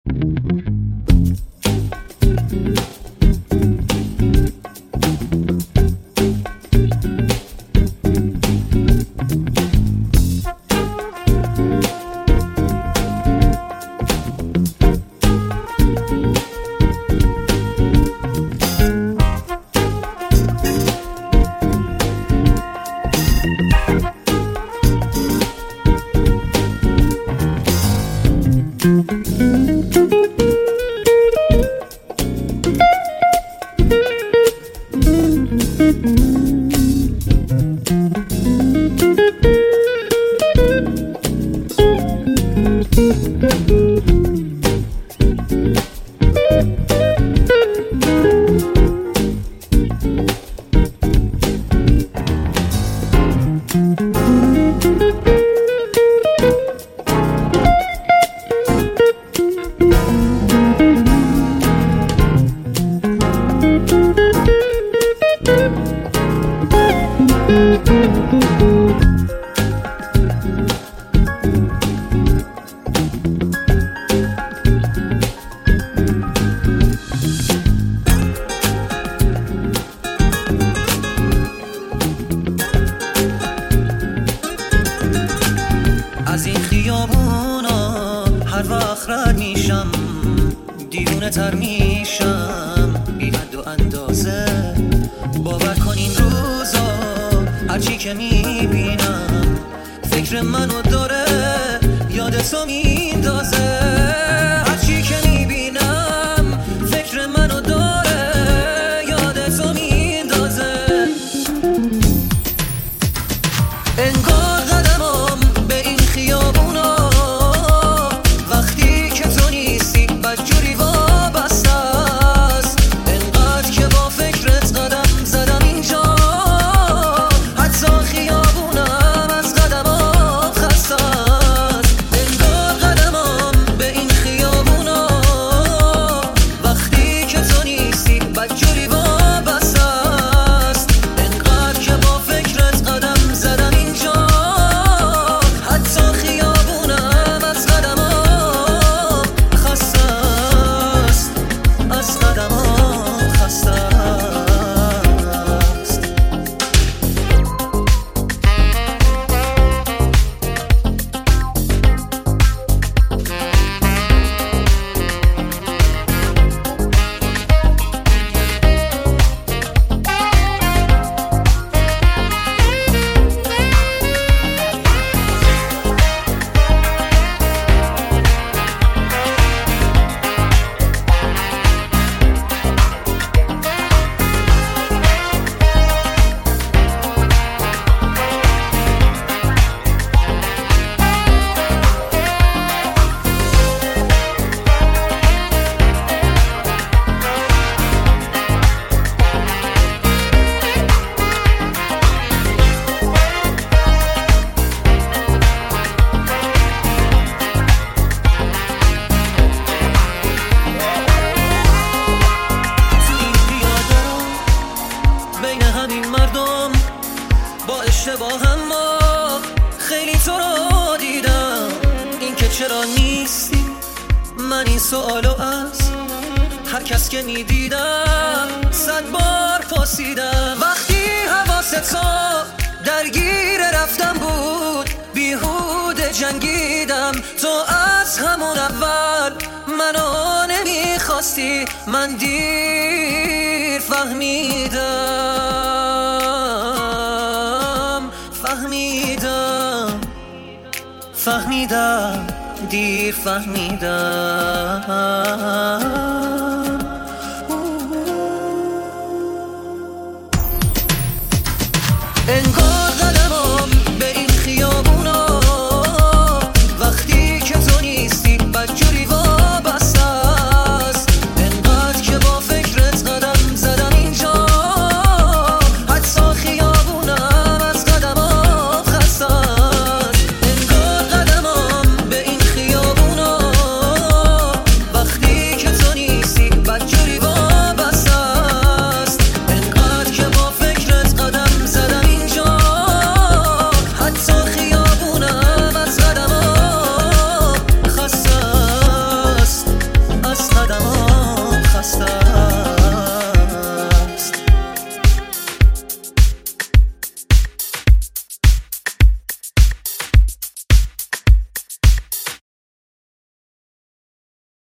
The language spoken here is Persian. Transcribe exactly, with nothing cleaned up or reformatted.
از این خیابونا هر وقت رد میشم دیوونه تر میشم بی حد و اندازه. باور کن این روزا هرچی که میبینم فکر منو داره یادتو میندازه. هرچی که میبینم فکر منو داره یادتو میندازه. انگار قدمم به این خیابونا وقتی که تو نیستی بدجوری وابسته است. انقدر که با فکرت قدم زدم اینجا حتی خیابونم از قدمات خسته است. انگار قدمم به این خیابونا وقتی که تو نیستی بدجوری وابسته است. انقدر که با فکرت قدم زدم اینجا حتی خیابونم از قدمات خسته است. از قدمات خسته است. همین مردم با اشتباه ما خیلی تو رو دیدم. این که چرا نیستی من این سوالو از هر کس که میدیدم صد بار پرسیدم. وقتی حواست درگیر رفتم بود بیهوده جنگیدم. تو از همون اول منو نمیخواستی من دیر فهمیدم فهمیدم فهمیدم دیر فهمیدم.